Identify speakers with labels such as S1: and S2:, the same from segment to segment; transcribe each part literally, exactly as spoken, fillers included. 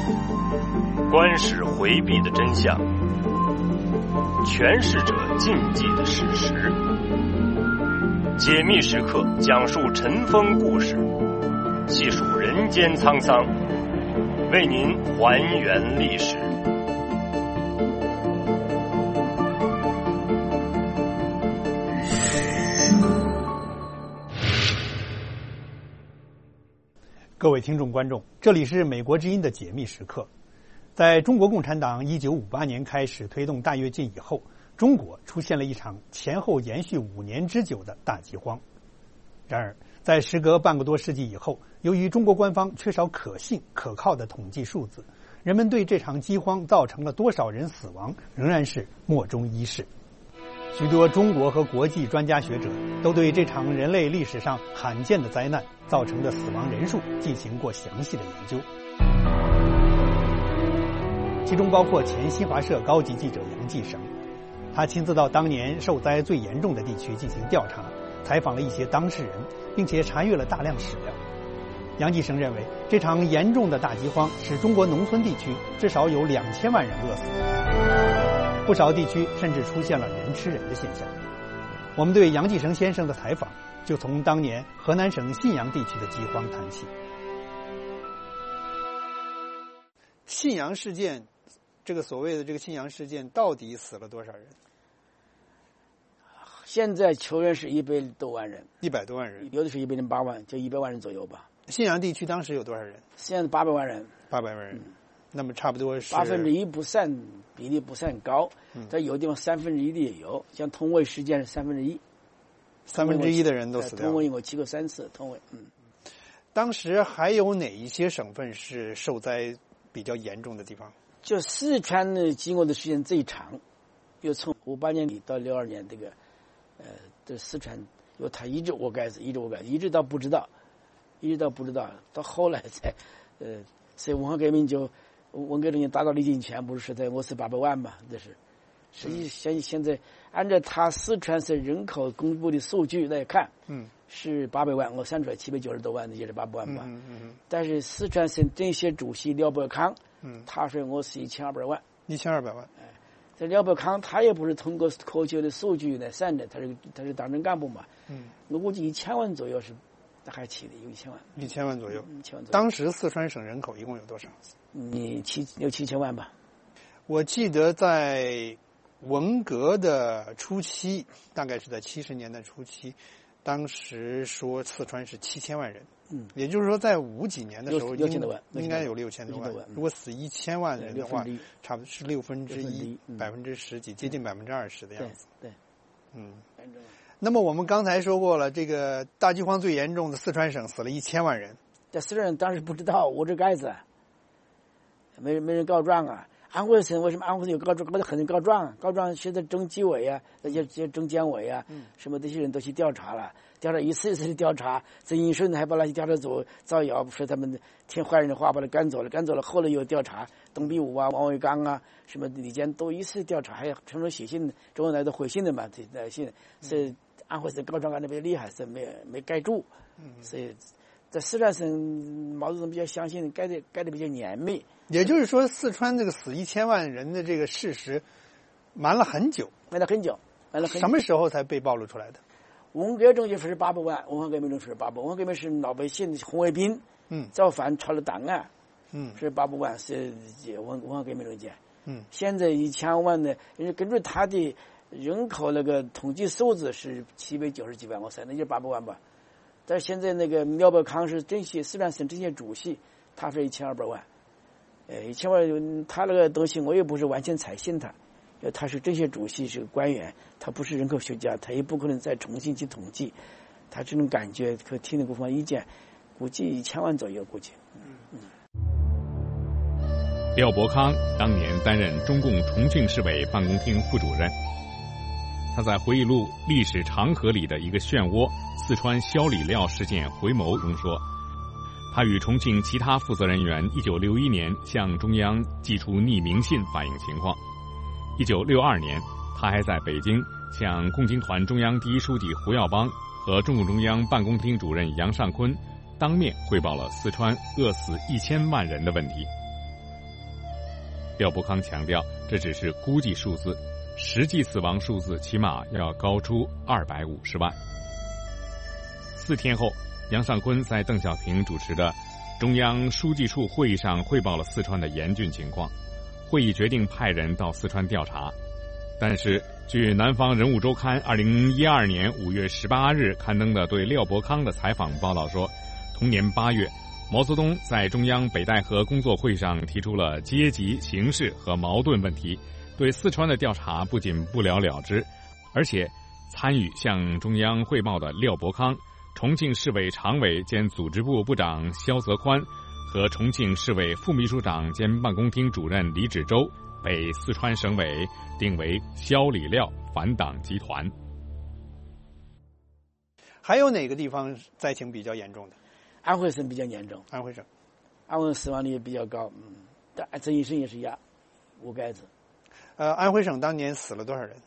S1: 官史回避的真相，诠释者禁忌的事实。解密时刻讲述尘封故事，细数人间沧桑，为您还原历史。
S2: 各位听众观众，这里是美国之音的解密时刻。在中国共产党一九五八年开始推动大跃进以后，中国出现了一场前后延续五年之久的大饥荒。然而，在时隔半个多世纪以后，由于中国官方缺少可信可靠的统计数字，人们对这场饥荒造成了多少人死亡仍然是莫衷一是。许多中国和国际专家学者都对这场人类历史上罕见的灾难造成的死亡人数进行过详细的研究，其中包括前新华社高级记者杨继绳。他亲自到当年受灾最严重的地区进行调查，采访了一些当事人，并且查阅了大量史料。杨继绳认为，这场严重的大饥荒使中国农村地区至少有两千万人饿死，不少地区甚至出现了人吃人的现象。我们对杨继绳先生的采访就从当年河南省信阳地区的饥荒谈起。信阳事件，这个所谓的这个信阳事件到底死了多少人？
S3: 现在求人是一百多万人，
S2: 一百多万人，
S3: 有的是一百零八万，就一百万人左右吧。
S2: 信阳地区当时有多少人？
S3: 现在八百万人，
S2: 八百万人。嗯，那么差不多是
S3: 八分之一不算比例不算高，在有地方三分之一的也有，像同位事件是三分之一，
S2: 三分之一的人都死掉了。
S3: 同位我去过三次，同位。嗯，
S2: 当时还有哪一些省份是受灾比较严重的地方？
S3: 就四川呢，经过的时间最长，又从五八年底到六二年这个，呃，这四川有他一直我该死，一直我该死，一直到不知道，一直到不知道，到后来才，呃，所以文化革命就。文革中间达到历尽全不是在我是八百万嘛？这是，实际现现在按照他四川省人口公布的数据来看，嗯，是八百万，我算出来七百九十多万，也是八百万吧。嗯嗯嗯。但是四川省政协主席廖伯康，嗯，他说我是一千二百万，
S2: 一千二百万。
S3: 哎，这廖伯康他也不是通过科学的数据来算的，他是他是党政干部嘛，嗯，我估计一千万左右是。还起的有一千万，
S2: 一千万左右。
S3: 一千万左右。
S2: 当时四川省人口一共有多少？
S3: 你七六七千万吧。
S2: 我记得在文革的初期，大概是在七十年代初期，当时说四川是七千万人。嗯，也就是说，在五几年的时候，
S3: 六千多万，
S2: 应该有六千多万。如果死一千万人的话，差不多是六分之一，百分之十几，接近百分之二十的样子。
S3: 对，
S2: 嗯。那么我们刚才说过了，这个大饥荒最严重的四川省死了一千万人。
S3: 这四川人当时不知道捂着盖子，没人没人告状啊。安徽省为什么安徽省有告状？搞得很多告状，告状现在中纪委啊，那些些中监委啊，嗯、什么这些人都去调查了，调查一次一次的调查。曾荫顺还把那些调查组造谣，说他们听坏人的话把他赶走了，赶走了。后来又调查董必武啊、王伟刚啊，什么李坚都一次调查，还承诺写信，周恩来都回信的嘛，这来信是。嗯安徽省告状干得比较厉害，是没没盖住，所以在四川省毛泽东比较相信盖的盖的比较严密。
S2: 也就是说，四川这个死一千万人的这个事实瞒了很久，
S3: 瞒了很久，瞒了很久。
S2: 什么时候才被暴露出来的？
S3: 文革中就是八百万，文化革命中是八百万，文化革命是老百姓红卫兵，嗯，造反抄了档案，嗯，是八百万是文文化革命中间，嗯，现在一千万呢，因为根据他的。人口那个统计数字是七百九十几万，我算那就八百万吧。但是现在那个廖伯康是政协四川省政协主席，他说一千二百万，呃，一千万，他那个东西我也不是完全采信他，因为他是政协主席，是个官员，他不是人口学家，他也不可能再重新去统计，他这种感觉和听了各方意见，估计一千万左右，估计。嗯嗯。
S4: 廖伯康当年担任中共重庆市委办公厅副主任。他在回忆录《历史长河里的一个漩涡：四川肖李廖事件回眸》中说，他与重庆其他负责人员一九六一年向中央寄出匿名信反映情况。一九六二年，他还在北京向共青团中央第一书记胡耀邦和中共中央办公厅主任杨尚昆当面汇报了四川饿死一千万人的问题。 廖伯康强调，这只是估计数字，实际死亡数字起码要高出二百五十万。四天后，杨尚昆在邓小平主持的中央书记处会议上汇报了四川的严峻情况，会议决定派人到四川调查。但是据南方人物周刊二零一二年五月十八日刊登的对廖伯康的采访报道说，同年八月，毛泽东在中央北戴河工作会上提出了阶级、形势和矛盾问题，对四川的调查不仅不了了之，而且参与向中央汇报的廖伯康、重庆市委常委兼组织部部长肖泽宽和重庆市委副秘书长兼办公厅主任李芷洲被四川省委定为肖李廖反党集团。
S2: 还有哪个地方灾情比较严重的？
S3: 安徽省比较严重。
S2: 安徽省，
S3: 安徽死亡率也比较高，嗯，但这一生也是压五盖子。
S2: 呃，安徽省当年死了多少人？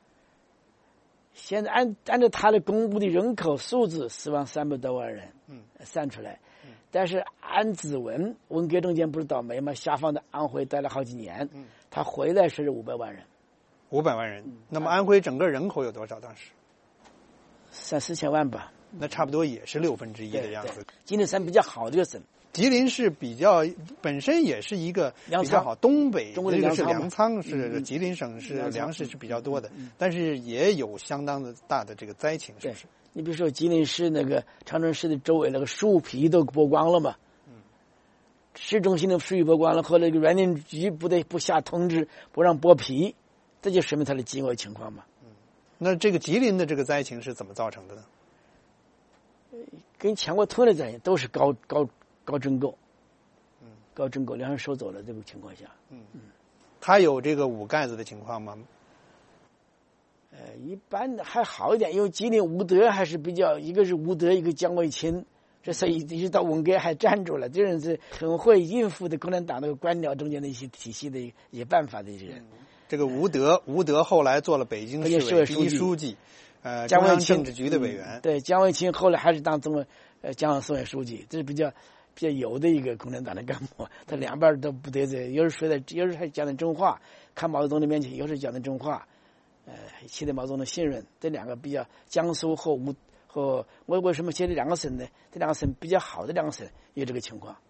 S3: 现在按按照他的公布的人口数字，死亡三百多万人，
S2: 嗯，算
S3: 出来。嗯，但是按指纹，文革中间不是倒霉吗？下放到安徽待了好几年，嗯，他回来是五百万人。
S2: 五百万人，那么安徽整个人口有多少？当时
S3: 三四千万吧。
S2: 那差不多也是六分之一的样子。
S3: 吉林省比较好的一个省。
S2: 吉林是比较本身也是一个比较好，东北这个是粮仓，是吉林省是粮食是比较多的，但是也有相当的大的这个灾情，是不是？
S3: 你比如说吉林市那个长春市的周围那个树皮都剥光了嘛，嗯，市中心的树皮剥光了，后来那个园林局不得不下通知不让剥皮，这就说明它的饥饿情况嘛。
S2: 嗯，那这个吉林的这个灾情是怎么造成的呢？
S3: 跟全国同类灾情都是高高。高征购，嗯，高征购，粮食收走了这个情况下，
S2: 嗯嗯，他有这个五盖子的情况吗？
S3: 呃，一般还好一点，因为吉林吴德还是比较，一个是吴德，一个姜卫清，这所以一直到文革还站住了，这人是很会应付的共产党那个官僚中间的一些体系的一些办法的一些人。
S2: 嗯、这个吴德，吴德后来做了北京市委第一书记，呃，中央政治局的委员。
S3: 嗯、对，姜卫清后来还是当中呃江苏省委书记，这是比较。比较有的一个共产党的干部，他两边都不得罪，有时说的，有时还讲的真话，看毛泽东的面前，有时讲的真话，呃，取得毛泽东的信任。这两个比较，江苏和吴和我为什么写这两个省呢？这两个省比较好的两个省有这个情况。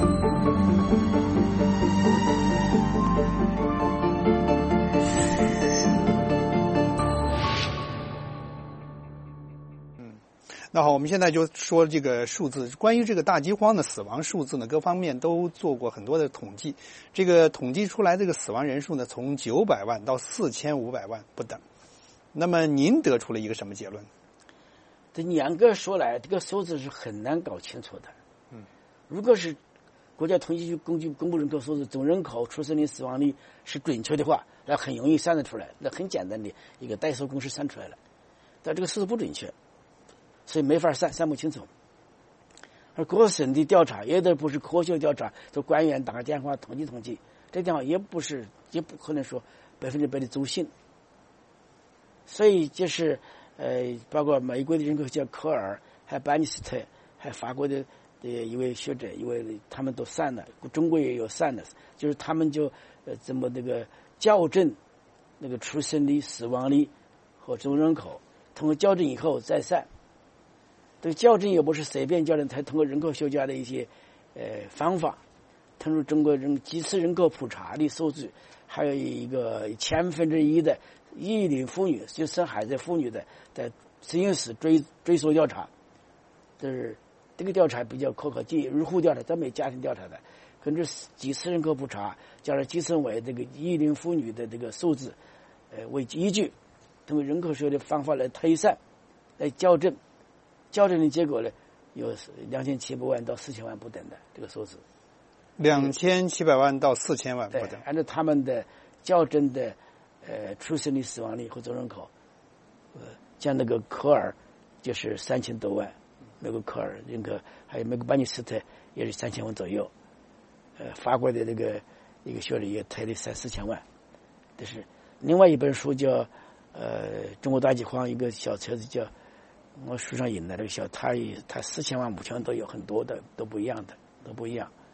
S2: 那好，我们现在就说这个数字。关于这个大饥荒的死亡数字呢，各方面都做过很多的统计。这个统计出来这个死亡人数呢，从九百万到四千五百万不等。那么您得出了一个什么结论？
S3: 这严格说来，这个数字是很难搞清楚的。嗯，如果是国家统计局公公布人口数字，总人口、出生率、死亡率是准确的话，那很容易算得出来，那很简单的一个代数公式算出来了。但这个数字不准确。所以没法算，算不清楚。而各省的调查也都不是科学调查，就官员打个电话统计统计，这地方也不是，也不可能说百分之百的足信。所以就是呃，包括美国的人口学家科尔，还有班尼斯特，还有法国的的一位学者，一位他们都算了，中国也有算的，就是他们就呃怎么那个校正那个出生率、死亡率和总人口，通过校正以后再算。这个校正也不是随便校正，才通过人口学家的一些呃方法，通过中国人几次人口普查的数据，还有一个千分之一的育龄妇女，就生孩子妇女的在实验室追追溯调查，就是这个调查比较可靠，即入户调查，咱没家庭调查的，根据几次人口普查，加上计算为这个育龄妇女的这个数字，呃为依据，通过人口学的方法来推算，来校正。校正的结果呢，有两千七百万到四千万不等的这个数字。
S2: 两千七百万到四千万不等。
S3: 按照他们的校正的呃出生率、死亡率和总人口，呃，像那个科尔就是三千多万，美国科尔人口，还有美国班尼斯特也是三千万左右，呃，法国的那个一个学者也推了三四千万。这是另外一本书叫呃《中国大饥荒》，一个小册子叫。我书上引的这个小，他他四千万、五千万都有，很多的都不一样的，都不一样。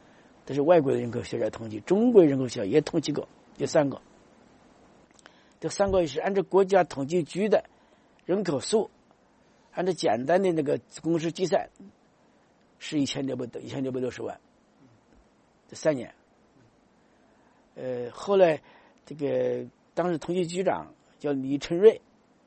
S3: 这是外国的人口学家统计，中国人口学家也统计过，有三个。这三个是按照国家统计局的人口数，按照简单的那个公式计算，是一千六百多一千六百六十万。这三年，呃，后来这个当时统计局长叫李承瑞，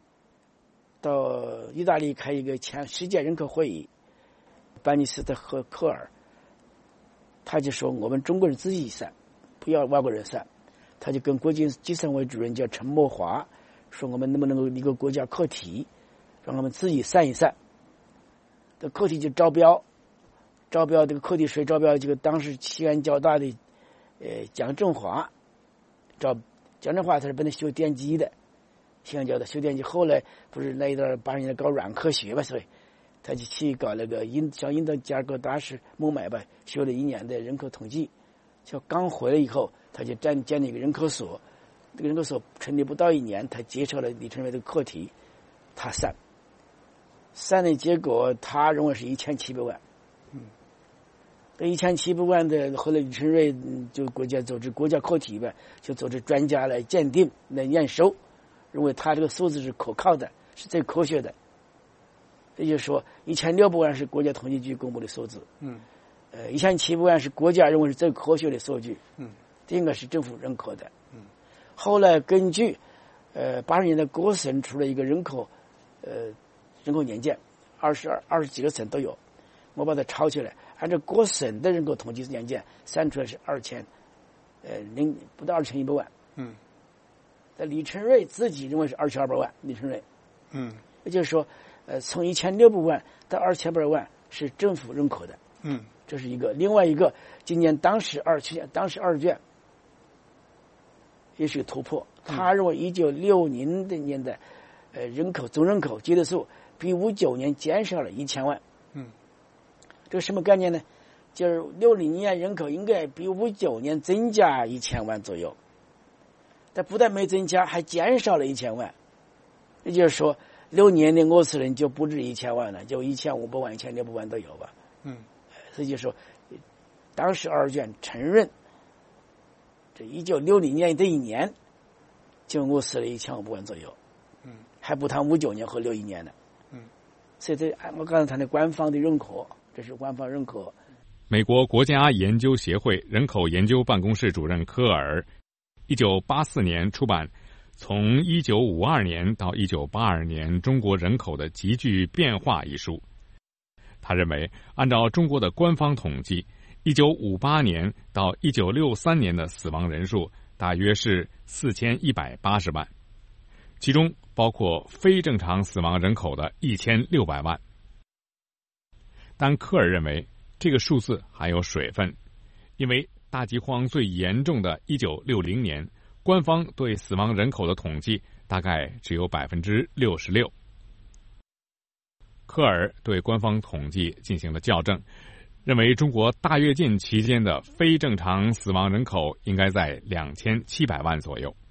S3: 到意大利开一个前世界人口会议，班尼斯特和科尔，他就说我们中国人自己算，不要外国人算。他就跟国际计算委主任叫陈默华说，我们能不能够一个国家课题，让他们自己算一算。这课题就招标，招标这个课题谁招标？这个当时西安交大的呃蒋振华，招蒋振华他是本来修电机的，西安交大修电机，后来不是那一段八十年代搞软科学吧，所以他就去搞那个印像印度加尔各答是孟买吧，修了一年的人口统计，就刚回来以后。他就建建立一个人口所，这个人口所成立不到一年，他接受了李承瑞的课题，他算，算的结果他认为是一千七百万。嗯，这一千七百万的，后来李承瑞就国家组织国家课题吧，就组织专家来鉴定、来验收，认为他这个数字是可靠的，是最科学的。也就是说，一千六百万是国家统计局公布的数字。嗯，呃，一千七百万是国家认为是最科学的数据。嗯。这应该是政府认可的。嗯，后来根据呃八十年代各省出了一个人口呃人口年鉴，二十二二十几个省都有，我把它抄起来，按照各省的人口统计年鉴算出来是二千呃零不到二千一百万。嗯，但李承瑞自己认为是二千二百万。李承瑞，嗯，也就是说，呃，从一千六百万到二千八百万是政府认可的。嗯，这是一个。另外一个，今年当时二卷，当时二卷。也是个突破。他认为一九六零的年代，呃，人口总人口基的数比五九年减少了一千万。嗯，这个什么概念呢？就是六零年人口应该比五九年增加一千万左右，但不但没增加，还减少了一千万。也就是说，六年的俄斯人就不止一千万了，就一千五百万、一千六百万都有吧。嗯，所以就说，当时二卷承认。这一九六零年这一年，就饿死了一千五百万左右，嗯，还不谈五九年和六一年呢，嗯，所以这我刚才谈的官方的认可，这是官方认可。
S4: 美国国家研究协会人口研究办公室主任科尔，一九八四年出版《从一九五二年到一九八二年中国人口的急剧变化》一书。他认为，按照中国的官方统计，一九五八年到一九六三年的死亡人数大约是四千一百八十万，其中包括非正常死亡人口的一千六百万。但科尔认为这个数字还有水分，因为大饥荒最严重的一九六零年，官方对死亡人口的统计大概只有百分之六十六。科尔对官方统计进行了校正，认为中国大跃进期间的非正常死亡人口应该在两千七百万左右。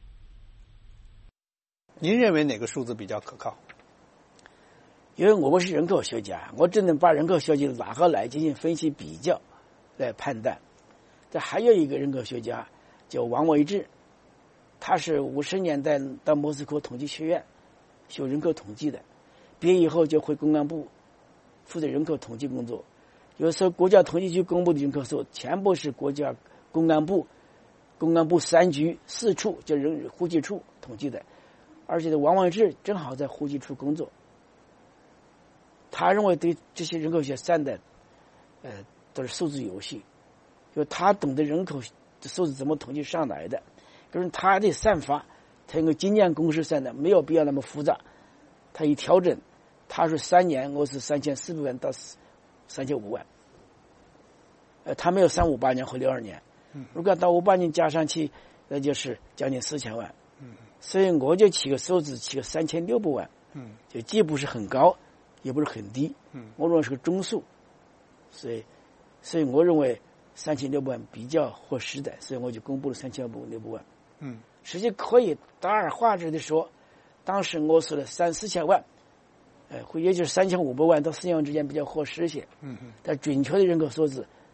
S2: 您认为哪个数字比较可靠？
S3: 因为我们是人口学家，我只能把人口数据拿过来进行分析比较来判断。这还有一个人口学家叫王维志，他是五十年代到莫斯科统计学院学人口统计的，毕业以后就回公安部负责人口统计工作。有时候国家统计局公布的人口数全部是国家公安部公安部三局四处就人户籍处统计的，而且王维志正好在户籍处工作。他认为对这些人口学算的呃都是数字游戏，就他懂得人口的数字怎么统计上来的，可是他的算法他用经验公式算的，没有必要那么复杂。他一调整，他说三年我是三千四百万到三千五万，呃，他没有三五八年和六二年，如果到五八年加上去，那就是将近四千万，所以我就起个数字，起个三千六百万，就既不是很高，也不是很低，我认为是个中数，所以，所以我认为三千六百万比较合适的，所以我就公布了三千六百万。嗯，实际可以大而化之的说，当时我说了三四千万。呃，也就是三千五百万到四千万之间比较合适一些。嗯嗯。但准确的人口数字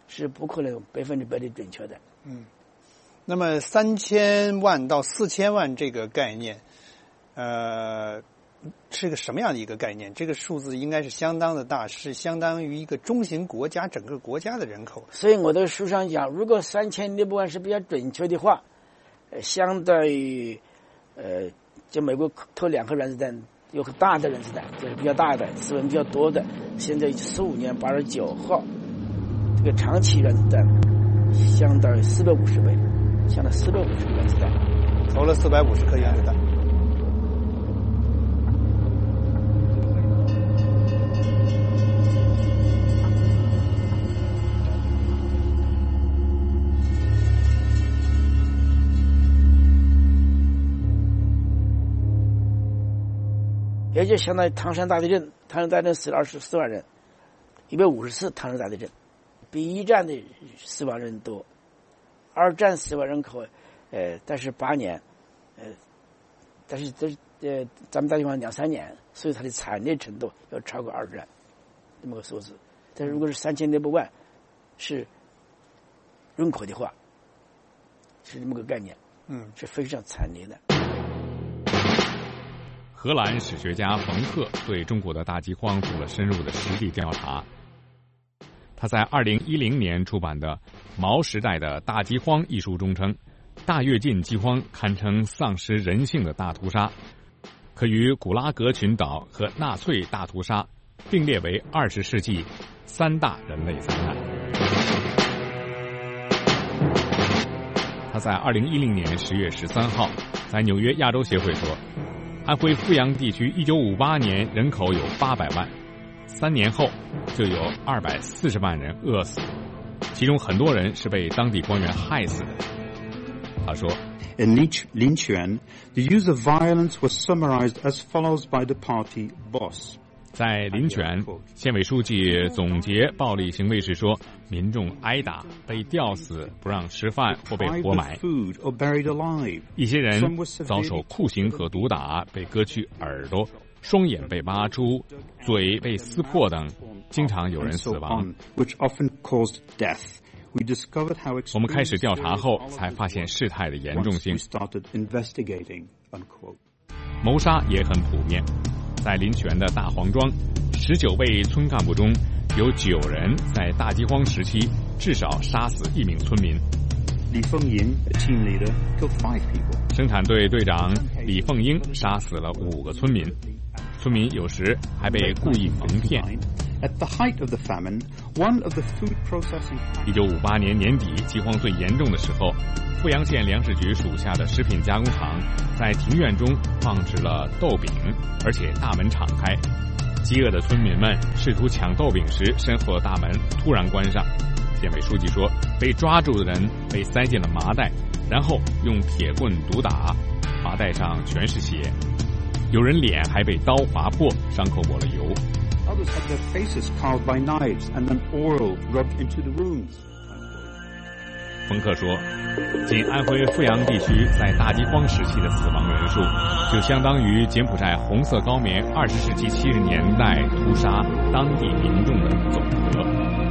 S3: 是不可能百分之百的准确的。
S2: 嗯，那么三千万到四千万这个概念，呃，是个什么样的一个概念？这个数字应该是相当的大，是相当于一个中型国家整个国家的人口。
S3: 所以我的书上讲，如果三千六百万是比较准确的话，呃，相当于呃，就美国投两颗原子弹，有个大的原子弹，就是比较大的，死亡比较多的。现在十五年八十九号，这个长期原子弹相当于四百五十倍，相当于四百五十个原子弹，
S2: 投了四百五十颗原子弹。
S3: 也就相当于唐山大地震，唐山大地震死了二十四万人，一百五十次唐山大地震，比一战的死亡人多。二战死亡人口，呃，但是八年，呃，但是这呃，咱们大地方两三年，所以它的惨烈程度要超过二战这么个数字。但是如果是三千六百万是人口的话，是这么个概念，
S2: 嗯，
S3: 是非常惨烈的。
S4: 荷兰史学家冯克对中国的大饥荒做了深入的实地调查。他在二零一零年出版的《毛时代的大饥荒》一书中称，大跃进饥荒堪称丧失人性的大屠杀，可与古拉格群岛和纳粹大屠杀并列为二十世纪三大人类灾难。他在二零一零年十月十三号在纽约亚洲协会说，安徽阜阳地区一九五八年人口有八百万，三年后就有二百四十万人饿死，其中很多人是被当地官员害死的。他说
S5: In Linquan, the use of violence was summarized as follows by the party boss.
S4: 在临泉，县委书记总结暴力行为时说，民众挨打、被吊死、不让吃饭或被活埋，一些人遭受酷刑和毒打，被割去耳朵，双眼被挖出，嘴被撕破等，经常有人死亡。我们开始调查后才发现事态的严重性。谋杀也很普遍，在临泉的大黄庄，十九位村干部中有九人在大饥荒时期至少杀死一名村民。
S5: 李凤英 a team leader, killed five people.
S4: 生产队队长李凤英杀死了五个村民，村民有时还被故意蒙骗。
S5: At the height of the famine, one of the food processing...
S4: 一九五八年年底饥荒最严重的时候，阜阳县粮食局属下的食品加工厂在庭院中放置了豆饼，而且大门敞开。饥饿的村民们试图抢豆饼时，身后的大门突然关上。县委书记说，被抓住的人被塞进了麻袋，然后用铁棍毒打，麻袋上全是血，有人脸还被刀划破，伤口抹了油。
S5: Others had their faces carved by knives and then oil rubbed into the wounds.
S4: 冯克说，仅安徽阜阳地区在大饥荒时期的死亡人数，就相当于柬埔寨红色高棉二十世纪七十年代屠杀当地民众的总和。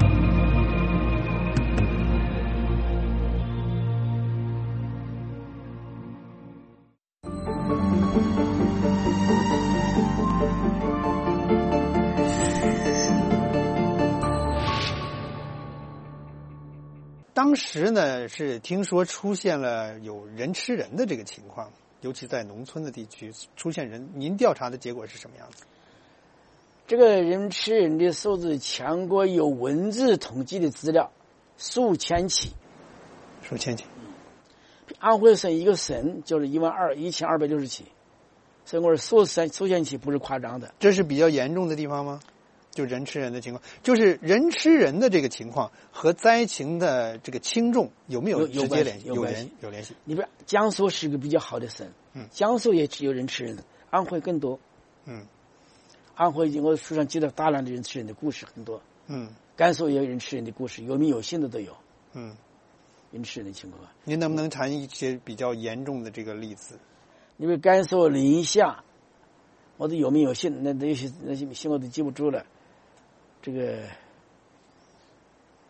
S2: 当时呢是听说出现了有人吃人的这个情况，尤其在农村的地区出现人。您调查的结果是什么样子？
S3: 这个人吃人的数字强过有文字统计的资料，数千起。
S2: 数千起。
S3: 安徽省一个省就是一万二一千二百六十起，所以我说数千数千起不是夸张的。
S2: 这是比较严重的地方吗？就人吃人的情况，就是人吃人的这个情况和灾情的这个轻重有没有直接联系？
S3: 有
S2: 有联有联系。
S3: 你比如江苏是个比较好的省，嗯，江苏也只有人吃人，安徽更多，嗯，安徽我书上记得大量的人吃人的故事很多，嗯，甘肃也有人吃人的故事，有名有姓的都有，嗯，人吃人的情况。
S2: 您能不能谈一些比较严重的这个例子？
S3: 因为甘肃临夏，我都有名有姓，那那些那些姓我都记不住了。这个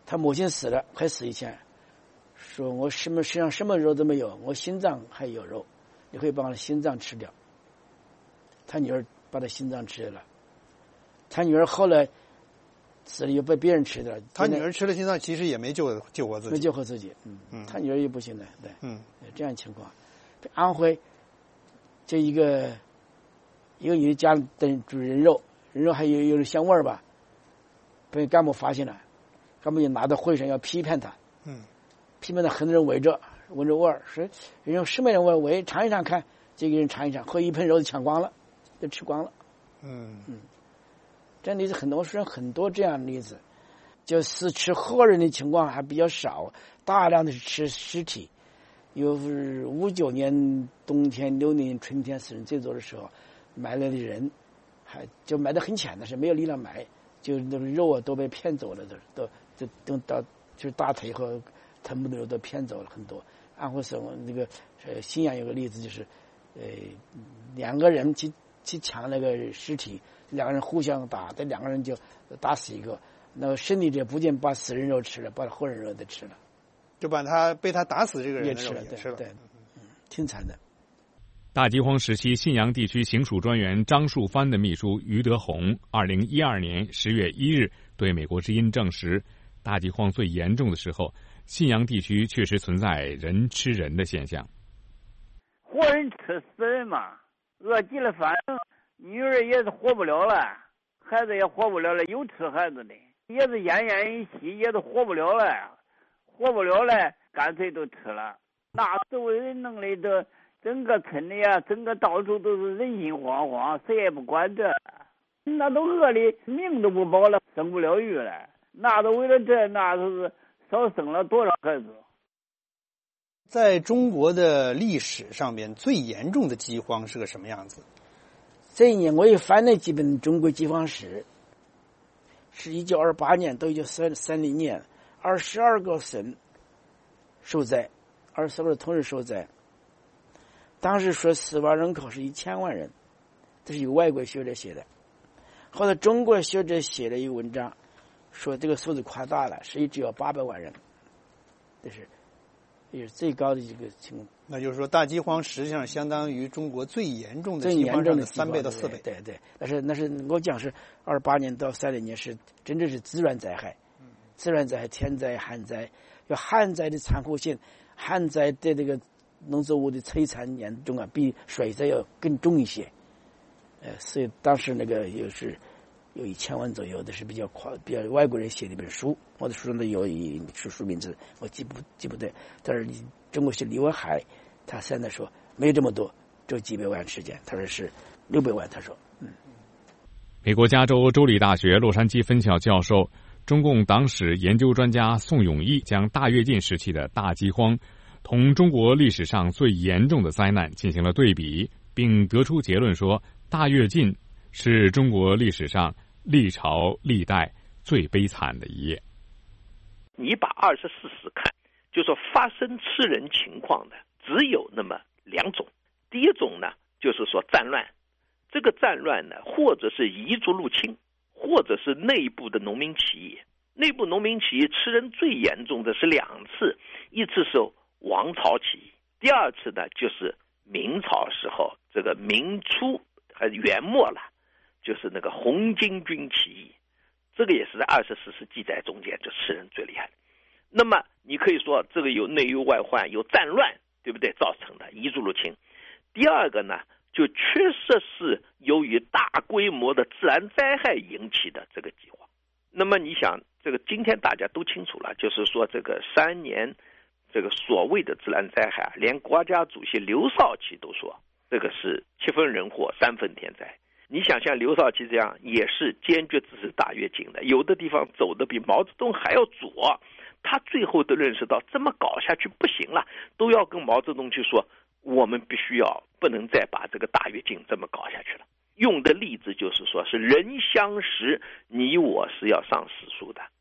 S3: 他母亲死了，快死以前，说我什么身上什么肉都没有，我心脏还有肉，你可以把我的心脏吃掉。他女儿把他心脏吃了，他女儿后来死了又被别人吃掉了。
S2: 他女儿吃了心脏，其实也没救救活自己，
S3: 没救活自己。嗯
S2: 嗯，
S3: 他女儿也不行的，对，
S2: 嗯，
S3: 这样情况。安徽就一个一个女的家等煮人肉，人肉还有有点香味儿吧，被干部发现了，干部就拿到会上要批判他，
S2: 嗯，
S3: 批判他很多人围着闻着味儿，说人家什么人味儿，围尝一尝看，这个人尝一尝，喝一盆肉就抢光了，就吃光了。
S2: 嗯
S3: 嗯，这样例子很多，说很多这样的例子，就是吃活人的情况还比较少，大量的是吃尸体。有五九年冬天、六年春天死人最多的时候，埋来的人还就埋得很浅的是没有力量埋，就那个肉啊都被骗走了，都都都都到就是大腿和臀部的肉都骗走了很多。安徽省那个呃信阳有个例子，就是呃两个人去去抢那个尸体，两个人互相打，这两个人就打死一个，那个胜利者不仅把死人肉吃了，把活人肉都吃了。
S2: 就把他被他打死这个人
S3: 也吃了，
S2: 也吃了，
S3: 对，嗯，挺惨的。
S4: 大饥荒时期，信阳地区行署专员张树藩的秘书于德宏，二零一二年十月一日对美国之音证实，大饥荒最严重的时候，信阳地区确实存在人吃人的现象。
S6: 活人吃死人嘛，饿极了，反正女儿也是活不了了，孩子也活不了了，有吃孩子的，也是奄奄一息，也是活不了了。活不了了，干脆都吃了。那周围人弄的都整个村里啊，整个到处都是人心惶惶，谁也不管这，那都饿的命都不保了，生不了育了。那都为了这，那都是少生了多少孩子。
S2: 在中国的历史上面，最严重的饥荒是个什么样子？
S3: 这一年我也翻了几本中国饥荒史，是一九二八年到一九三三零年。二十二个省受灾，二十二个同时受灾。当时说死亡人口是一千万人，这是一个外国学者写的。后来中国学者写了一个文章，说这个数字夸大了，实际只有八百万人，这是也是最高的一个情况。
S2: 那就是说，大饥荒实际上相当于中国最严重的
S3: 最
S2: 饥荒上
S3: 严重的
S2: 三倍到四倍。
S3: 对 对, 对，但是那是我讲是二八年到三零年是真正是自然灾害。自然灾害、天灾、旱灾，有旱灾的残酷性，旱灾对这个农作物的摧残严重啊，比水灾要更重一些。呃，所以当时那个又是有一千万左右的是比较夸、比较外国人写的一本书，我的书上都有一书书名字，我记不记不对。但是中国学李文海，他现在说没有这么多，只有几百万时间，他说是六百万，他说，嗯。
S4: 美国加州州立大学洛杉矶分校教授。中共党史研究专家宋永毅将大跃进时期的大饥荒同中国历史上最严重的灾难进行了对比，并得出结论说，大跃进是中国历史上历朝历代最悲惨的一页。
S7: 你把二十四史看，就说发生吃人情况的只有那么两种。第一种呢，就是说战乱，这个战乱呢，或者是彝族入侵，或者是内部的农民起义。内部农民起义吃人最严重的是两次，一次是王朝起义，第二次呢就是明朝时候这个明初还是元末了，就是那个红巾军起义，这个也是在二十四史记载中间就吃人最厉害的。那么你可以说这个有内忧外患，有战乱，对不对，造成的彝族入侵。第二个呢，就确实是由于大规模的自然灾害引起的这个饥荒。那么你想，这个今天大家都清楚了，就是说这个三年这个所谓的自然灾害，连国家主席刘少奇都说这个是七分人祸三分天灾。你想像刘少奇这样也是坚决支持大跃进的，有的地方走的比毛泽东还要左，他最后都认识到这么搞下去不行了，都要跟毛泽东去说，我们必须要不能再把这个大跃进这么搞下去了。用的例子就是说是人相识，你我是要上史书的。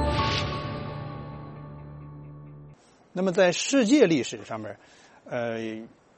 S2: 那么在世界历史上面，呃，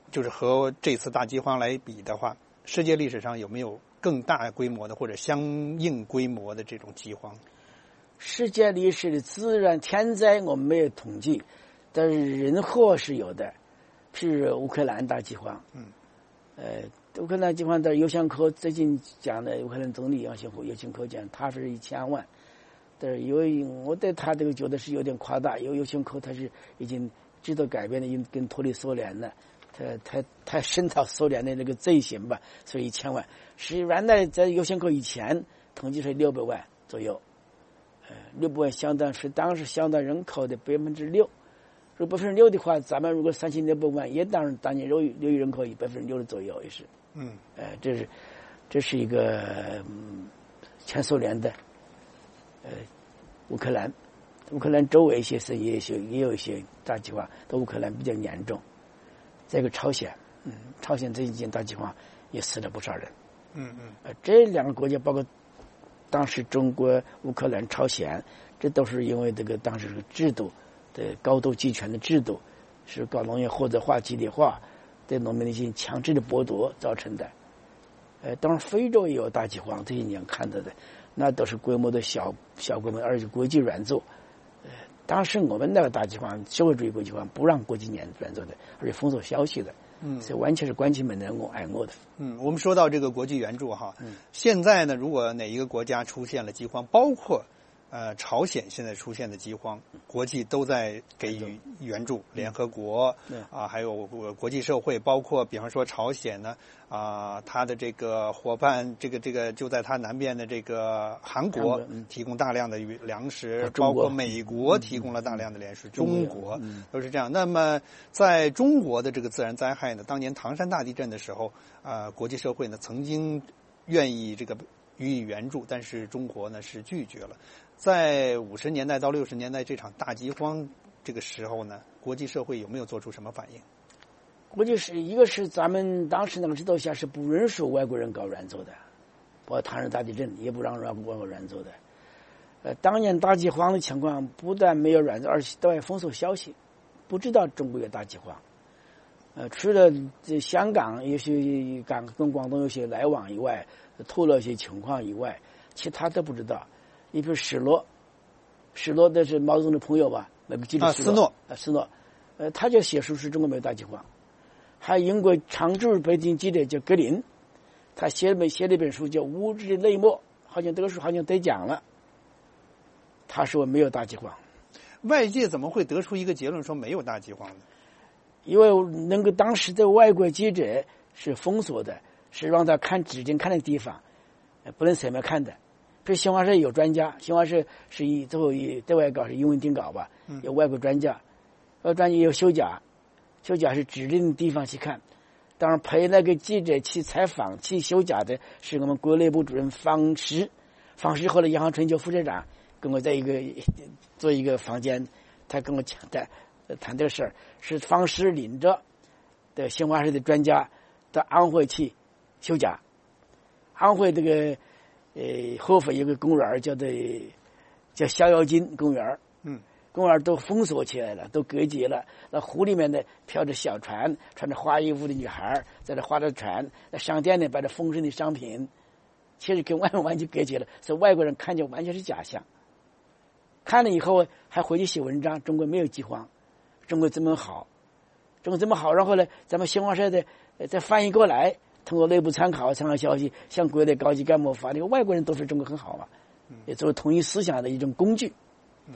S2: 就是和这次大饥荒来比的话，世界历史上有没有更大规模的或者相应规模的这种饥荒？
S3: 世界历史的自然天灾我们没有统计，但是人祸是有的，譬如乌克兰大饥荒，嗯，呃，乌克兰饥荒的尤先科最近讲的乌克兰总理杨先尤先科讲，他是一千万，但是因为我对他这个觉得是有点夸大，因为尤先科他是已经知道改变了，已经跟脱离苏联了，他他他深造苏联的那个罪行吧，所以一千万是原来在尤先科以前统计是六百万左右。六百万相当是当时相当人口的百分之六，如果百分之六的话，咱们如果三千六百万，也当然当年由于由于人口以百分之六的左右也是，嗯，呃，这是这是一个、嗯、前苏联的，呃，乌克兰，乌克兰周围一些是也有也有一些大饥荒，到乌克兰比较严重，再一个朝鲜，嗯，朝鲜这几年大饥荒也死了不少人，嗯嗯，呃，这两个国家包括。当时中国、乌克兰、朝鲜，这都是因为这个当时这个制度的高度集权的制度，是搞农业货币化、集体化，对农民的一些强制的剥夺造成的。呃，当然非洲也有大饥荒，这些年看到的，那都是规模的小小规模，而且国际援助。呃，当时我们那个大饥荒，社会主义国际化不让国际援助的，而且封锁消息的。嗯，所以完全是关起门来我挨饿的。
S2: 嗯，我们说到这个国际援助哈，嗯，现在呢，如果哪一个国家出现了饥荒，包括呃朝鲜现在出现的饥荒，国际都在给予援助，联合国啊，还有国际社会，包括比方说朝鲜呢啊，它的这个伙伴，这个这个就在它南边的这个韩国提供大量的粮食，包括美国提供了大量的粮食，中国都是这样。那么在中国的这个自然灾害呢，当年唐山大地震的时候啊，国际社会呢曾经愿意这个予以援助，但是中国呢是拒绝了。在五十年代到六十年代这场大饥荒这个时候呢，国际社会有没有做出什么反应？
S3: 国际是一个是咱们当时那个制度下是不允许外国人搞援助的，包括唐山大地震也不让外国援助的。呃，当年大饥荒的情况不但没有援助，而且都要封锁消息，不知道中国有大饥荒。呃，除了这香港有些港跟广东有些来往以外，透露一些情况以外，其他都不知道。你比如史诺，史诺的是毛泽东的朋友吧？那个记者
S2: 斯诺
S3: 啊，斯诺，呃，他就写书是中国没有大饥荒。还有英国常驻北京记者叫格林，他写了写了一本书叫《无知的泪墨》，好像这个书好像得奖了。他说没有大饥荒。
S2: 外界怎么会得出一个结论说没有大饥荒呢？
S3: 因为能够当时的外国记者是封锁的，是让他看只能看的地方，不能随便看的。比如新华社有专家，新华社是以最后以对外稿是英文定稿吧，有外国专家，呃，专家有休假，休假是指定的地方去看。当然陪那个记者去采访去休假的是我们国内部主任方石，方石后来央行春秋副社长跟我在一个做一个房间，他跟我讲的谈这个事儿，是方石领着的新华社的专家到安徽去休假。安徽这个呃合肥有个公园叫做叫逍遥津公园，嗯，公园都封锁起来了，都隔绝了。那湖里面呢飘着小船，穿着花衣服的女孩在那划着船，那商店呢摆着丰盛的商品，其实跟外面完全隔绝了，所以外国人看见完全是假象。看了以后还回去写文章，中国没有饥荒，中国这么好，中国这么好，然后呢，咱们新华社的再翻译过来，通过内部参考、参考消息，向国内高级干部发，那个外国人都说中国很好嘛，也作为统一思想的一种工具。嗯。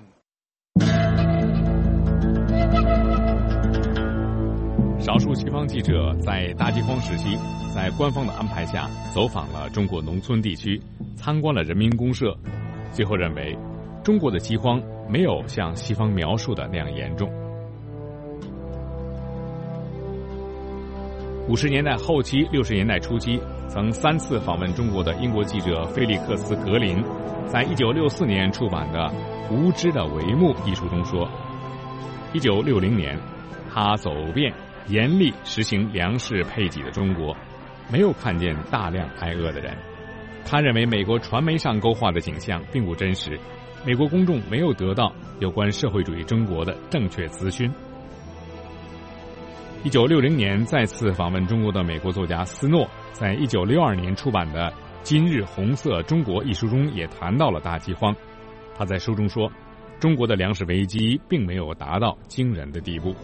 S4: 少数西方记者在大饥荒时期，在官方的安排下，走访了中国农村地区，参观了人民公社，最后认为，中国的饥荒没有像西方描述的那样严重。五十年代后期、六十年代初期，曾三次访问中国的英国记者菲利克斯·格林，在一九六四年出版的《无知的帷幕》一书中说，一九六零年，他走遍严厉实行粮食配给的中国，没有看见大量挨饿的人。他认为美国传媒上勾画的景象并不真实，美国公众没有得到有关社会主义中国的正确资讯。 一九六零年再次访问中国的美国作家斯诺，在一九六二年出版的《今日红色中国》一书中也谈到了大饥荒。他在书中说，中国的粮食危机并没有达到惊人的地步。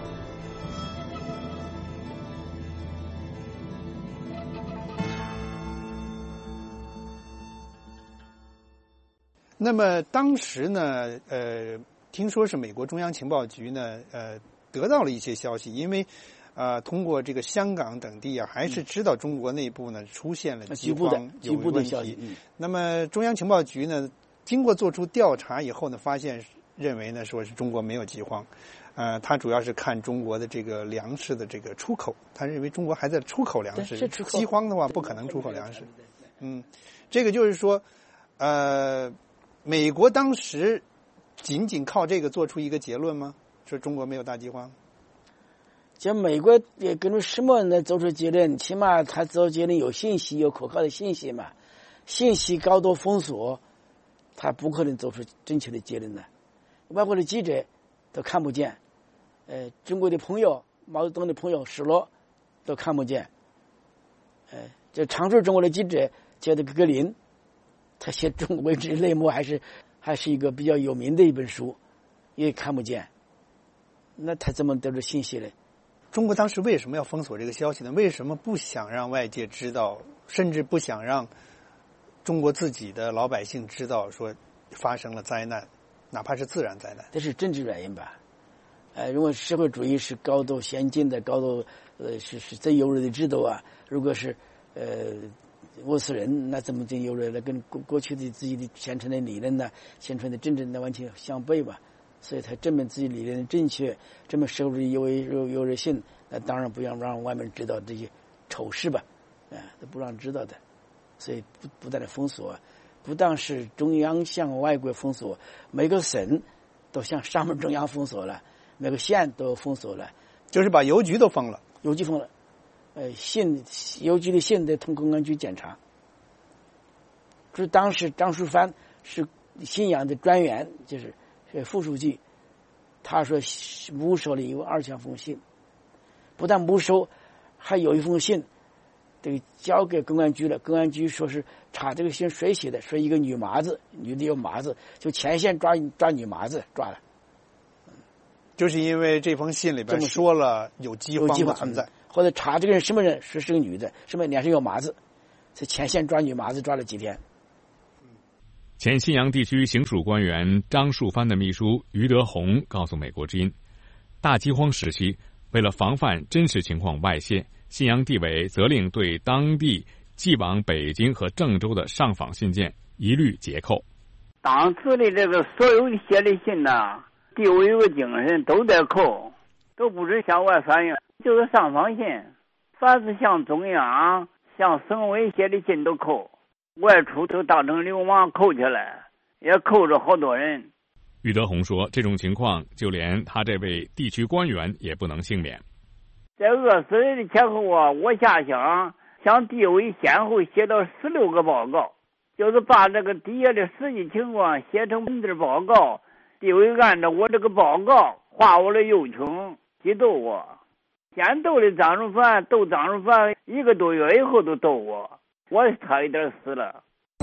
S2: 那么当时呢，呃，听说是美国中央情报局呢，呃，得到了一些消息，因为，呃，通过这个香港等地啊，还是知道中国内部呢出现了饥荒有问题。嗯、那么中央情报局呢，经过做出调查以后呢，发现认为呢，说是中国没有饥荒，呃，他主要是看中国的这个粮食的这个出口，他认为中国还在出口粮食，饥荒的话不可能出口粮食。嗯，这个就是说，呃。美国当时仅仅靠这个做出一个结论吗？说中国没有大饥荒？
S3: 就美国也根据什么来做出结论？起码他做结论有信息，有可靠的信息嘛。信息高度封锁，他不可能做出正确的结论的。外国的记者都看不见，呃，中国的朋友、毛泽东的朋友史罗都看不见。呃，这常驻中国的记者叫的格格林。他写中国政治内幕还是还是一个比较有名的一本书，也看不见，那他怎么得出信息呢？
S2: 中国当时为什么要封锁这个消息呢？为什么不想让外界知道，甚至不想让中国自己的老百姓知道说发生了灾难，哪怕是自然灾难？
S3: 这是政治原因吧？呃，如果社会主义是高度先进的、高度呃是是最优越的制度啊，如果是呃。饿死人，那怎么就有人来跟过过去的自己的宣传的理论呢、宣传的政治呢完全相悖嘛？所以他证明自己理论的正确，证明社会有有优越性，那当然不要让外面知道这些丑事吧，啊，都不让知道的。所以不不断的封锁，不但是中央向外国封锁，每个省都向上面中央封锁了，每个县都封锁了，
S2: 就是把邮局都封了，
S3: 邮局封了。呃，信邮局的信得通公安局检查。就是当时张树藩是信阳的专员，就是是副书记，他说没收了有二千封信，不但没收，还有一封信，这个交给公安局了。公安局说是查这个信谁写的，说一个女麻子，女的有麻子，就前线抓抓女麻子抓了。
S2: 就是因为这封信里边说了有饥荒的存在。
S3: 或者查这个人什么人，说是个女的，什么脸上有麻子，在前线抓女麻子抓了几天。
S4: 前信阳地区行署官员张树藩的秘书于德宏告诉美国之音，大饥荒时期，为了防范真实情况外泄，信阳地委责令对当地寄往北京和郑州的上访信件一律截扣。
S6: 当时的这个所有的写的信呐，地委有个精神都得扣，都不是向外反映。就是上访信，凡是向中央、向省委写的信都扣，外出都当成流氓扣起来，也扣着好多人。
S4: 于德宏说，这种情况就连他这位地区官员也不能幸免。
S6: 在饿死人的前后啊，我下乡向地委先后写到十六个报告，就是把这个底下的实际情况写成文字报告，地委按照我这个报告画我的右穷，去斗我。先斗的张树藩，斗张树藩一个多月以后都斗我，我差一点死了。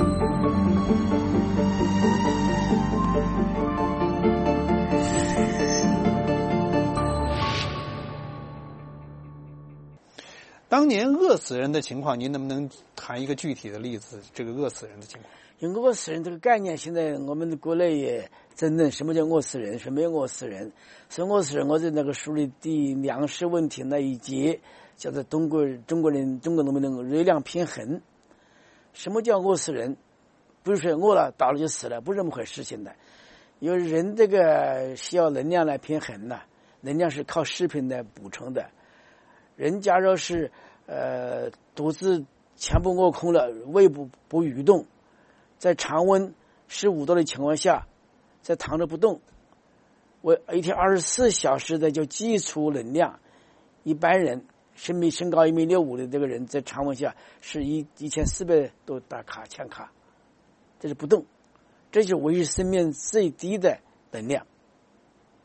S2: 当年饿死人的情况，您能不能谈一个具体的例子？这个饿死人的情况？
S3: 因为饿死人这个概念，现在我们的国内也争论什么叫饿死人，什么叫饿死人。所以饿死人，我在那个书里第粮食问题那一节叫做中国中国人中国农民的热量平衡。什么叫饿死人？不是说饿了倒了就死了，不是这么回事情的。因为人这个需要能量来平衡的，能量是靠食品来补充的。人假如是呃肚子全部饿空了，胃部不蠕动，在常温十五度的情况下，在躺着不动，我一天二十四小时的就基础能量，一般人身比身高一米六五的这个人在常温下是一一千四百多大卡千卡，这是不动，这就是维持生命最低的能量。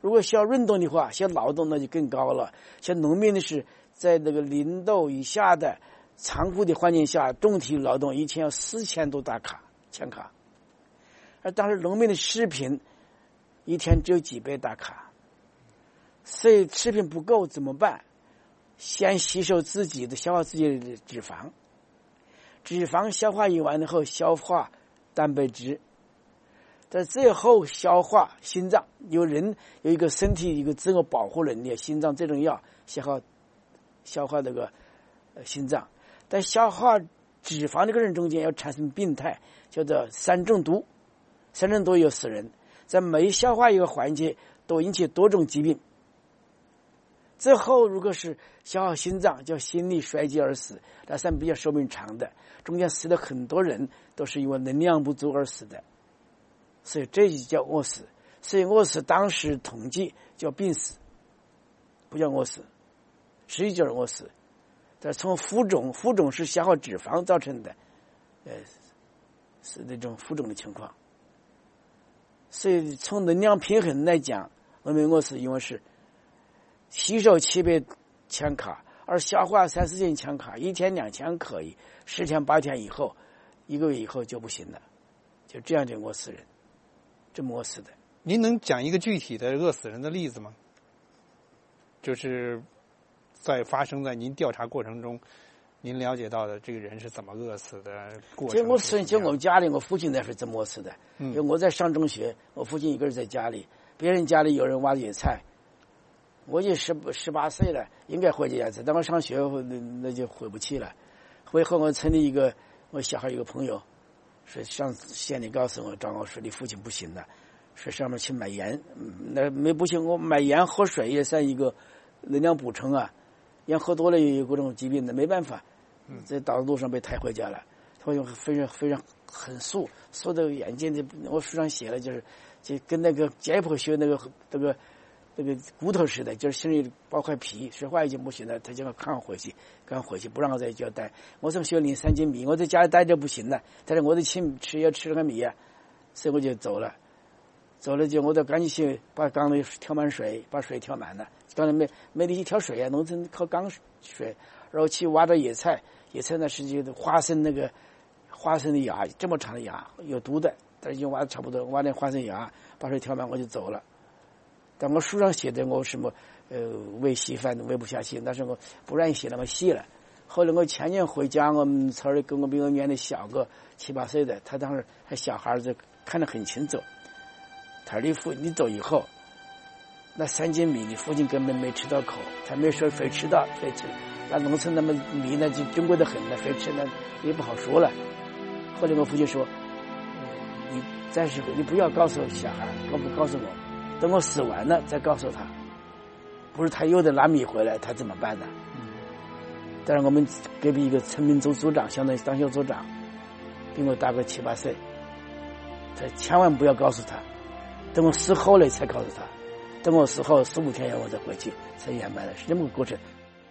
S3: 如果需要运动的话，需要劳动那就更高了。像农民的是在那个零度以下的残酷的环境下，重体力劳动一天要四千多大卡千卡，而当时农民的食品一天只有几百大卡，所以食品不够怎么办？先吸收自己的消化自己的脂肪，脂肪消化完以后消化蛋白质，在最后消化心脏。有人有一个身体一个自我保护能力，心脏最重要，消化消化那个呃心脏。在消化脂肪这个人中间要产生病态，叫做三中毒，三中毒有死人，在每消化一个环节都引起多种疾病。最后如果是消耗心脏，叫心力衰竭而死，那算比较寿命长的。中间死的很多人都是因为能量不足而死的，所以这就叫饿死。所以饿死当时统计叫病死，不叫饿死，实际就是饿死。但从浮肿，浮肿是消耗脂肪造成的，呃，是那种浮肿的情况。所以从能量平衡来讲，我们饿死因为是吸收七百千卡，而消化三四千千卡，一天两千可以，十天八天以后，一个月以后就不行了，就这样就饿死人，这么饿死的。
S2: 您能讲一个具体的饿死人的例子吗？就是在发生在您调查过程中，您了解到的这个人是怎么饿死的过程？
S3: 这我是就我们家里，我父亲那是怎么饿死的？嗯，因为我在上中学，我父亲一个人在家里，别人家里有人挖野菜。我也十十八岁了，应该回这样子。等我上学后，那那就回不去了。回后我村里一个我小孩一个朋友，说上县里告诉我，找我说你父亲不行了，说上面去买盐。那没不行，我买盐喝水也算一个能量补充啊。盐喝多了也有各种疾病的，没办法，在道路上被抬回家了。他就非常非常很素，素的眼睛的，我书上写了，就是就跟那个解剖学那个那个。那个骨头似的，就是心里包块皮，说话已经不行了，他就要赶回去，赶回去，不让我在家待。我从学领三斤米，我在家里待着不行了，但是我得吃吃要吃了个米啊，所以我就走了。走了就我得赶紧去把缸里挑满水，把水挑满了。缸里没没力气挑水啊，农村靠缸水，然后去挖到野菜，野菜呢是就是花生那个花生的芽，这么长的芽，有毒的，但是已经挖的差不多，挖点花生芽，把水挑满我就走了。但我书上写的我什么呃喂稀饭喂不下去，但是我不愿意写那么细了。后来我前年回家，我们村里跟我比我年龄小个七八岁的，他当时还小孩子，看得很清楚。他说你父你走以后，那三斤米你父亲根本没吃到口，他没说非吃到非吃，那农村那么米呢就珍贵的很了，非吃那也不好说了。后来我父亲说，你暂时你不要告诉小孩，告不告诉我。等我死完了再告诉他，不是他又得拿米回来，他怎么办呢？嗯，但是我们隔壁一个村民组组长，相当于当小组长，比我大个七八岁，他千万不要告诉他，等我死后了才告诉他，等我死后四五天以后我再回去才圆满了，是这么个过程。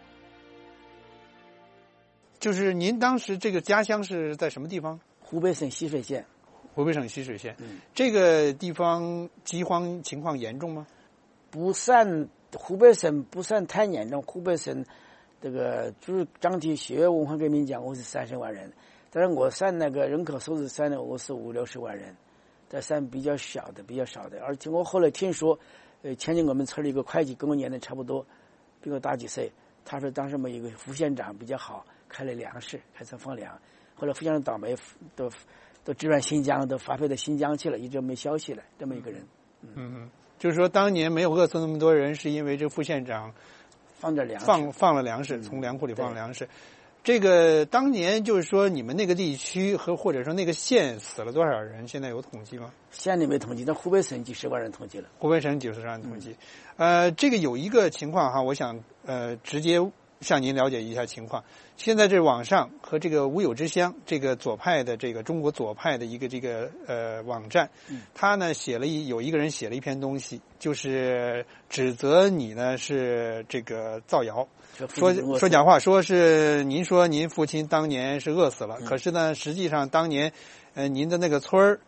S2: 就是您当时这个家乡是在什么地方？
S3: 湖北省浠水县。
S2: 湖北省浠水县，
S3: 嗯，
S2: 这个地方饥荒情况严重吗？
S3: 不算，湖北省不算太严重。湖北省这个就是张体学文化革命讲，我是三十万人，但是我算那个人口数字算的，我是五六十万人，但算比较小的，比较少的。而且我后来听说，呃，前年我们村里一个会计跟我年龄差不多，比我大几岁，他说当时我们一个副县长比较好，开了粮食，开始放粮，后来副县长倒霉都。都支援新疆，都发配到新疆去了，一直没消息了。这么一个人，
S2: 嗯嗯，就是说当年没有饿死那么多人，是因为这副县长
S3: 放点粮食，
S2: 放放了粮食，从粮库里放了粮食。这个当年就是说你们那个地区和或者说那个县死了多少人？现在有统计吗？
S3: 县里没统计，但湖北省几十万人统计了。
S2: 湖北省几十万人统计，嗯、呃，这个有一个情况哈，我想呃直接向您了解一下情况。现在这网上和这个无有之乡这个左派的这个中国左派的一个这个呃网站，他呢写了一有一个人写了一篇东西，就是指责你呢是这个造谣，说说假话，说是您说您父亲当年是饿死了，可是呢实际上当年呃您的那个村儿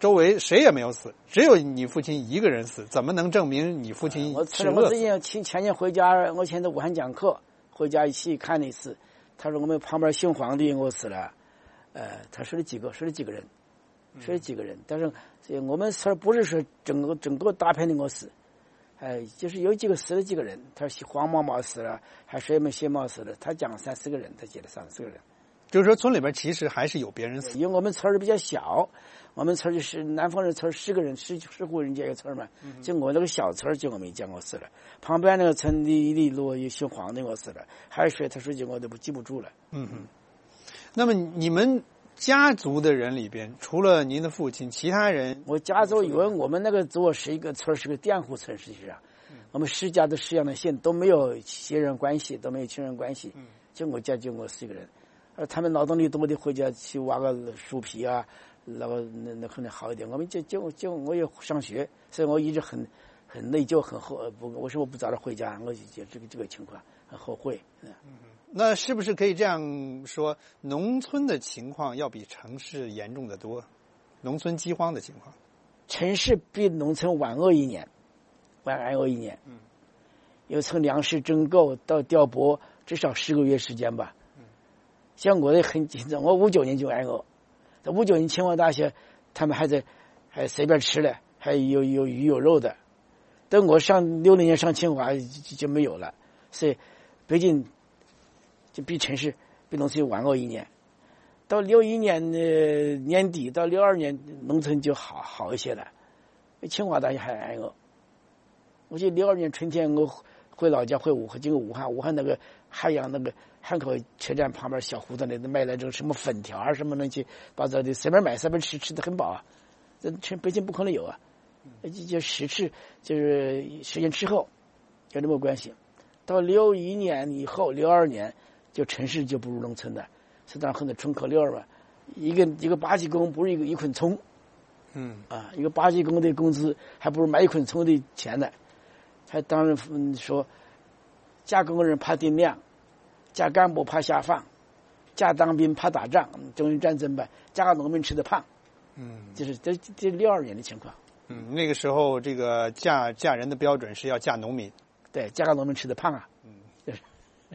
S2: 周围谁也没有死，只有你父亲一个人死，怎么能证明你父亲是饿死？
S3: 我我之前前前年回家，我现在武汉讲课，回家一起看了一次。他说我们旁边姓黄的饿死了，呃，他说了几个，说了几个人，说了几个人。但是我们村不是说整个整个大片的饿死，哎，就是有几个死了几个人。他说黄毛毛死了，还谁没姓毛死了？他讲三四个人，他写了三四个人。
S2: 就是说村里边其实还是有别人死，
S3: 因为我们村儿比较小，我们村儿就是南方人村儿十个人，十十户人家一个村儿嘛，就我那个小村儿就我没讲过死了，旁边那个村里里路有姓黄的我死了，还有谁他说句我都不记不住了。
S2: 嗯嗯。那么你们家族的人里边，除了您的父亲，其他人？
S3: 我家族因为我们那个族是一个村儿，是个佃户村，实际上，我们十家的十样的县都没有血缘关系，都没有亲人关系，就我家就我四个人。而他们劳动力多的回家去挖个树皮啊，那个那那可能好一点。我们就就就我也上学，所以我一直很很内疚，很后不，我说我不早点回家，我就就这个这个情况很后悔。嗯，
S2: 那是不是可以这样说，农村的情况要比城市严重的多？农村饥荒的情况，
S3: 城市比农村晚饿一年，晚挨饿一年。嗯，有从粮食征购到调拨，至少十个月时间吧。像我的很紧张，我五九年就挨饿，在五九年清华大学，他们还在还随便吃了，还有有鱼有肉的。等我上六零年上清华就就没有了，所以北京就比城市比农村晚饿一年。到六一年的年底到六二年，农村就好好一些了。清华大学还挨饿。我记得六二年春天我回老家回武汉，经过武汉，武汉那个海洋那个汉口车站旁边小胡同里都卖那种什么粉条啊，什么乱七八糟的，随便买随便吃，吃得很饱啊。这北京不可能有啊，就就试吃，就是时间之后有这么关系。到六一年以后，六二年就城市就不如农村的，是当很多顺口溜嘛，一个一个八级工不是一个一捆葱，嗯啊，一个八级工的工资还不如买一捆葱的钱呢。还当然说，嫁工人怕定量，嫁干部怕下放，嫁当兵怕打仗，中日战争吧，嫁个农民吃得胖，嗯，就是这这六二年的情况。
S2: 嗯，那个时候这个嫁嫁人的标准是要嫁农民，
S3: 对，嫁个农民吃得胖啊，嗯，就是。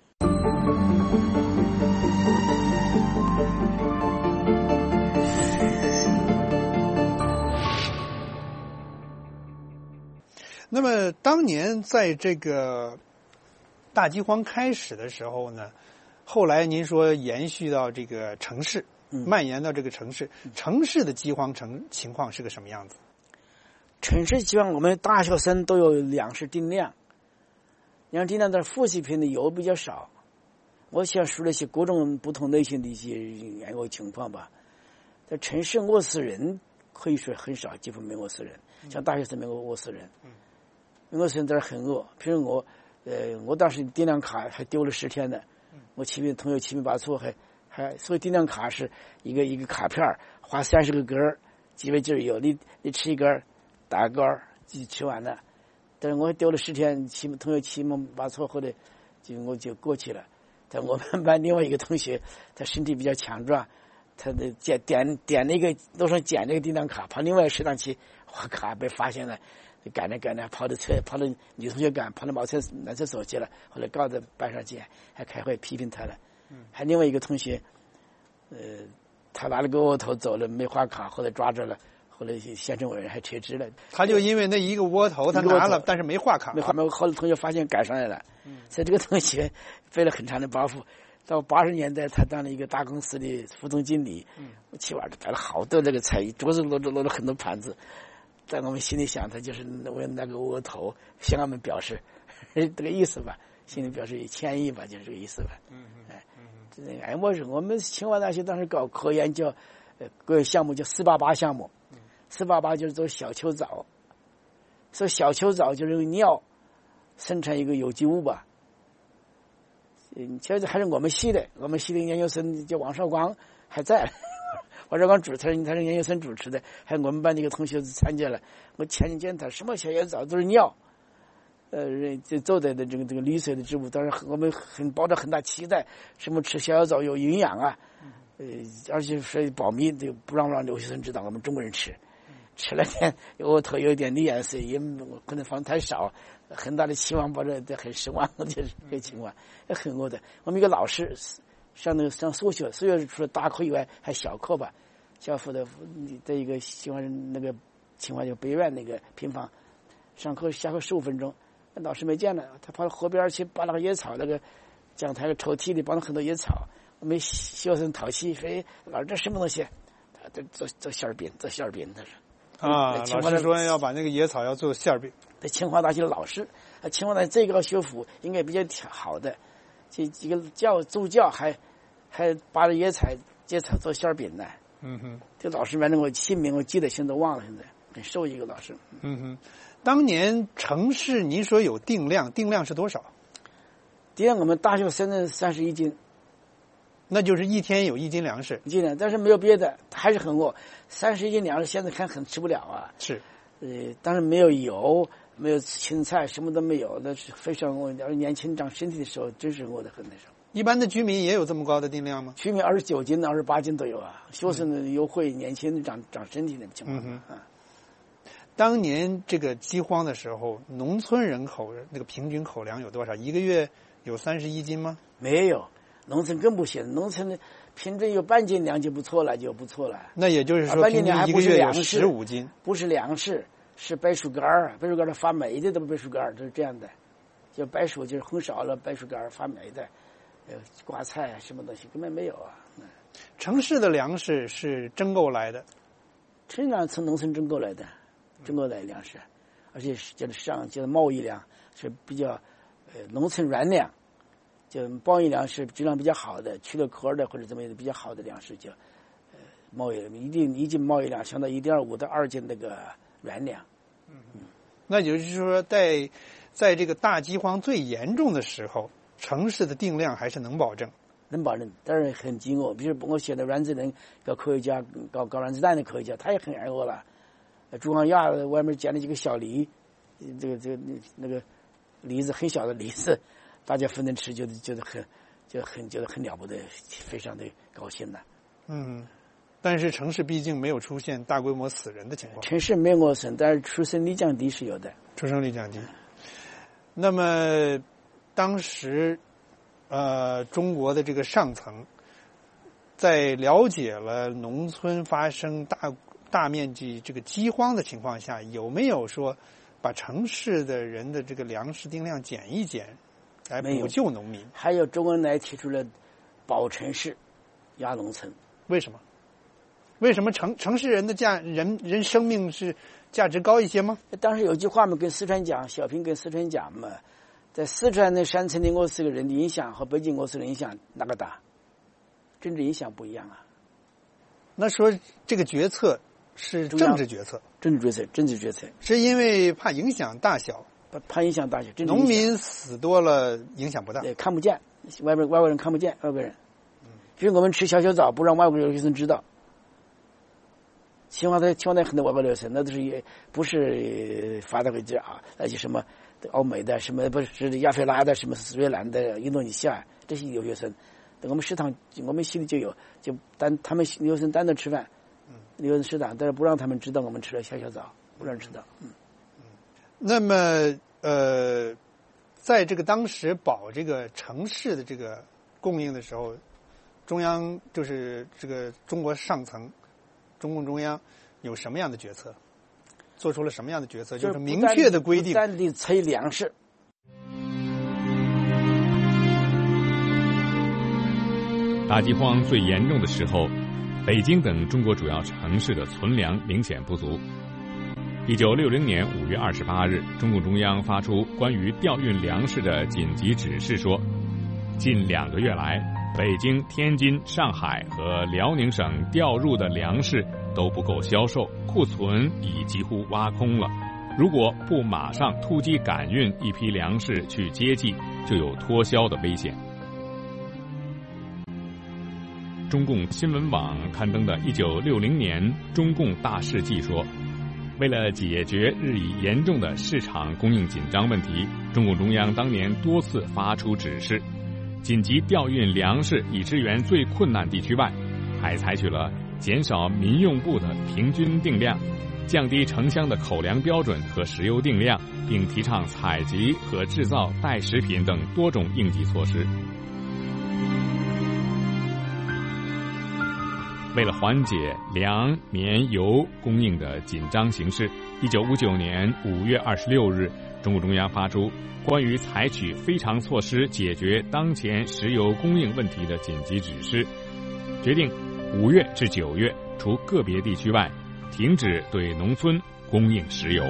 S2: 那么当年在这个大饥荒开始的时候呢，后来您说延续到这个城市，蔓延到这个城市，嗯、城市的饥荒城情况是个什么样子？
S3: 城市饥荒，我们大学生都有粮食定量，粮食定量的副食品的油比较少。我想说了一些各种不同类型的一些研究情况吧。在城市饿死人可以说很少，几乎没饿死人，像大学生没有饿死人。嗯，我现在很饿，譬如我，呃，我当时定量卡还丢了十天呢。我七名同学七名八错，还还所以定量卡是一个一个卡片，画三十个格儿，几位劲儿有，你你吃一根儿，打个儿，就吃完了。但是我丢了十天，七同学七名八错，后来就我就过去了。但我们班另外一个同学，他身体比较强壮，他的点点点那个路上捡那个定量卡，跑另外食堂去，我卡被发现了。赶着赶着跑到厕跑到女同学赶跑到茅厕男厕所去了，后来告到班上去，还开会批评他了。嗯，还另外一个同学，呃，他拿了个窝头走了，没画卡，后来抓着了，后来县政委员还撤职了。
S2: 他就因为那一个窝头，他拿了，但是没画卡，
S3: 没画没。后来同学发现赶上来了，嗯，所以这个同学背了很长的包袱。到八十年代，他当了一个大公司的副总经理，嗯，我去玩儿摆了好多那个菜，桌子摞着摞了很多盘子。在我们心里想，他就是为那个窝头向我们表示这个意思吧，心里表示歉意吧，就是这个意思吧。嗯嗯，哎，这个哎，我是我们清华大学当时搞科研叫呃个项目叫四八八项目，四八八就是做小球藻，所以小球藻就是用尿生产一个有机物吧。嗯，其实还是我们系的，我们系的研究生叫王绍光还在。王绍光主持人，他是研究生主持的，还有我们班的一个同学参加了。我前几天他什么小叶藻都是尿，呃，就做的的这个这个绿色的植物，当然我们很抱着很大期待，什么吃小叶藻有营养啊，呃，而且是保密，就不让让留学生知道我们中国人吃。 吃了点额头有点脸色，也可能放太少，很大的期望抱着很失望，就是这个情况，很饿的。我们一个老师上那个上数学，数学除了大课以外还小课吧，小辅的的一个喜欢那个情况就北院那个平房，上课下课十五分钟，老师没见了，他跑到河边去把那个野草那个讲台的抽屉里放了很多野草，我们学生淘气说：“老师这什么东西？”他这做做馅饼，做馅饼，他说。
S2: 啊，老师说要把那个野草要做馅饼。
S3: 在清华大学的老师，清华大学这个学府应该比较好的，这几个教助教还还把野菜野草做馅饼呢。
S2: 嗯哼，
S3: 这老师反正我姓名我记得，现在都忘了，现在很瘦一个老师。
S2: 嗯哼，当年城市您说有定量，定量是多少？
S3: 定量我们大学生的三十一斤。
S2: 那就是一天有一斤粮食，
S3: 一斤粮，但是没有别的，还是很饿。三十一斤粮食现在看很吃不了啊。
S2: 是，
S3: 呃，当然没有油，没有青菜，什么都没有，那是非常饿。要是年轻长身体的时候，真是饿得很那时候。
S2: 一般的居民也有这么高的定量吗？
S3: 居民二十九斤、二十八斤都有啊。学生的优惠，年轻人长长身体的情况啊。嗯、
S2: 当年这个饥荒的时候，农村人口那个平均口粮有多少？一个月有三十一斤吗？
S3: 没有。农村更不行，农村的平均有半斤粮就不错了，就不错了。
S2: 那也就是说，平均一个月有十五斤，
S3: 不是粮食，是白薯干儿，白薯干儿发霉的都是白薯干儿，就是这样的。就白薯就是烘烧了，白薯干儿发霉的，呃，瓜菜啊，什么东西根本没有啊。嗯、
S2: 城市的粮食是征购来的，
S3: 城市粮从农村征购来的，征购来的粮食，而且是就是上就是贸易粮是比较呃农村软粮。就贸易粮食质量比较好的，去了壳的或者怎么样的比较好的粮食，就呃贸易一定一斤贸易粮相当于一点五到二斤那个软粮。
S2: 嗯嗯，那也就是说，在在这个大饥荒最严重的时候，城市的定量还是能保证，
S3: 能保证，但是很饥饿。比如我写的阮子仁搞科学家，搞搞原子弹的科学家，他也很挨饿了。朱光亚外面捡了几个小梨，这个这个那个梨子很小的梨子。大家分着吃，觉得觉得很，就很觉得很了不得，非常的高兴的。
S2: 嗯，但是城市毕竟没有出现大规模死人的情况。
S3: 城市没有饿死，但是出生率降低是有的。
S2: 出生率降低。那么，当时，呃，中国的这个上层，在了解了农村发生大大面积这个饥荒的情况下，有没有说把城市的人的这个粮食定量减一减？来补救农民。
S3: 还有周恩来提出了保城市压农村。
S2: 为什么？为什么城城市人的价人人生命是价值高一些吗？
S3: 当时有句话嘛，跟四川讲，小平跟四川讲嘛，在四川的山城的饿死个人的影响和北京饿死的影响哪个大？政治影响不一样啊。
S2: 那说这个决策是政治决策，
S3: 政治决策，政治决策，
S2: 是因为怕影响大小。
S3: 怕影响大小，
S2: 农民死多了影响不大，
S3: 对，看不见，外边外国人看不见，外国人。比如我们吃小小枣，不让外国留学生知道。清华的清华的很多外国留学生，那都是也不是发达国家啊，那些什么欧美的，什么不是亚非拉的，什么斯里兰的、印度尼西亚这些留学生，我们食堂我们系里就有，就单他们留学生单独吃饭，留学生食堂，但是不让他们知道我们吃了小小枣，不让知道。嗯。
S2: 那么，呃，在这个当时保这个城市的这个供应的时候，中央就是这个中国上层，中共中央有什么样的决策？做出了什么样的决策？就是明确的规定，
S3: 不单地催粮食。
S4: 大饥荒最严重的时候，北京等中国主要城市的存粮明显不足。一九六零年五月二十八日，中共中央发出关于调运粮食的紧急指示说，近两个月来，北京、天津、上海和辽宁省调入的粮食都不够销售，库存已几乎挖空了。如果不马上突击赶运一批粮食去接济，就有脱销的危险。中共新闻网刊登的一九六零年中共大事记说，为了解决日益严重的市场供应紧张问题，中共中央当年多次发出指示，紧急调运粮食以支援最困难地区外，还采取了减少民用部的平均定量， 降低城乡的口粮标准和石油定量，并提倡采集和制造代食品等多种应急措施。为了缓解粮、棉、油供应的紧张形势，一九五九年五月二十六日，中共中央发出关于采取非常措施解决当前石油供应问题的紧急指示，决定五月至九月，除个别地区外，停止对农村供应石油。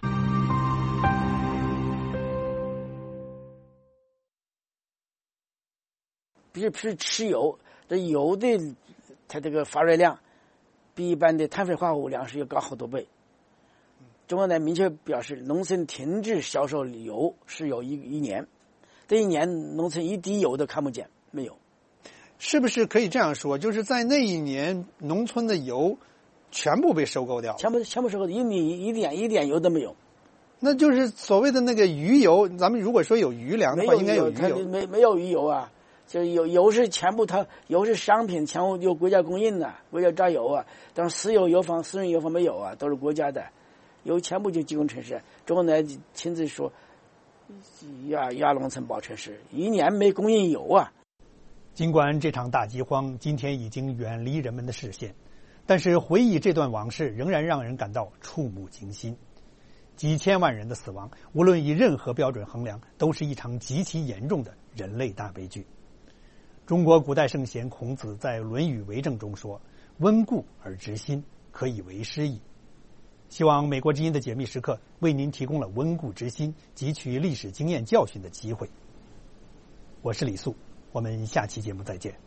S3: 比如是吃油，这油的它这个发热量比一般的碳水化合物量是要高好多倍。中国呢明确表示，农村停止销售油是有一一年，这一年农村一滴油都看不见，没有。
S2: 是不是可以这样说？就是在那一年，农村的油全部被收购掉了，
S3: 全部全部收购，一米一点一点油都没有。
S2: 那就是所谓的那个余油，咱们如果说有余粮的话，应该有余油。
S3: 没没有余油啊，就是油油是全部它油是商品，全部由国家供应的，国家榨油啊。但是私有油坊、私人油坊没有啊，都是国家的，油全部就集中城市。中国呢亲自说，压压农村保城市，一年没供应油啊。
S2: 尽管这场大饥荒今天已经远离人们的视线，但是回忆这段往事仍然让人感到触目惊心。几千万人的死亡，无论以任何标准衡量，都是一场极其严重的人类大悲剧。中国古代圣贤孔子在《论语为政》中说：“温故而知新，可以为师矣。”希望美国之音的解密时刻为您提供了温故知新、汲取历史经验教训的机会。我是李素，我们下期节目再见。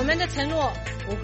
S8: 们的承诺不会